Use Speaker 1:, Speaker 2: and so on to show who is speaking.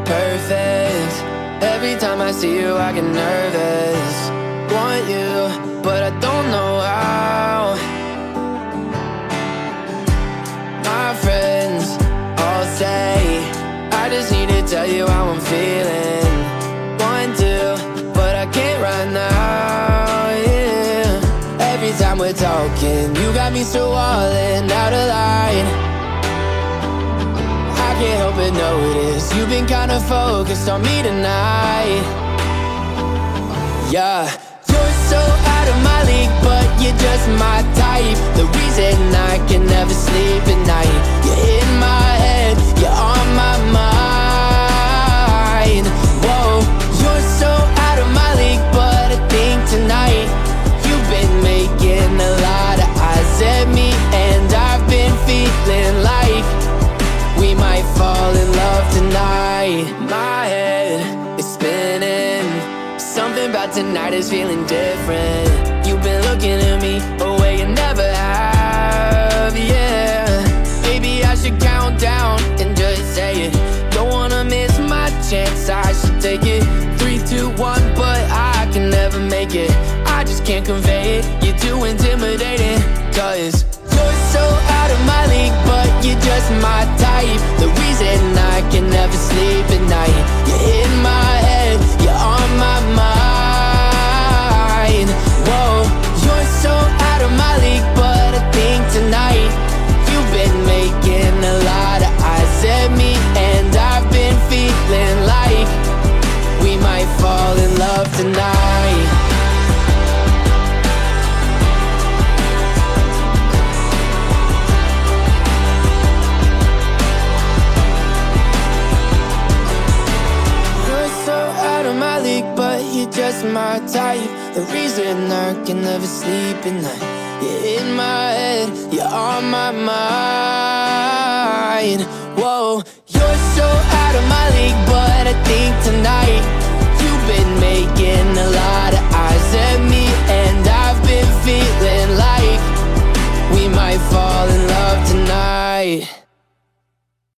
Speaker 1: perfect. Every time I see you I get nervous. Want you, but I don't know how. My friends all say I just need to tell you how I'm feeling. Want to, but I can't right now, yeah. Every time we're talking, you got me so all in, out of line. I can't help but notice you've been kinda focused on me tonight. Yeah, you're so out of my league, but you're just my type. The reason I can never sleep at night. You're in my head, you're on my mind. Whoa, you're so out of my league, but I think tonight you've been making a lot of eyes at me, and I've been feeling like we might fall in love tonight. My head is spinning. Something about tonight is feeling different. You've been looking at me a way you never have, yeah. Maybe I should count down and just say it. Don't wanna miss my chance, I should take it. 3, 2, 1, but I can never make it. I just can't convey it, you're too intimidating. Cause you're so out of my league, but you're just my type. The reason I can never sleep at night. You're in my head, you're on my mind. Whoa, you're so out of my league, but I think tonight you've been making a lot of eyes at me, and I've been feeling like we might fall in love tonight. But you're just my type. The reason I can never sleep at night. You're in my head, you're on my mind. Whoa, you're so out of my league, but I think tonight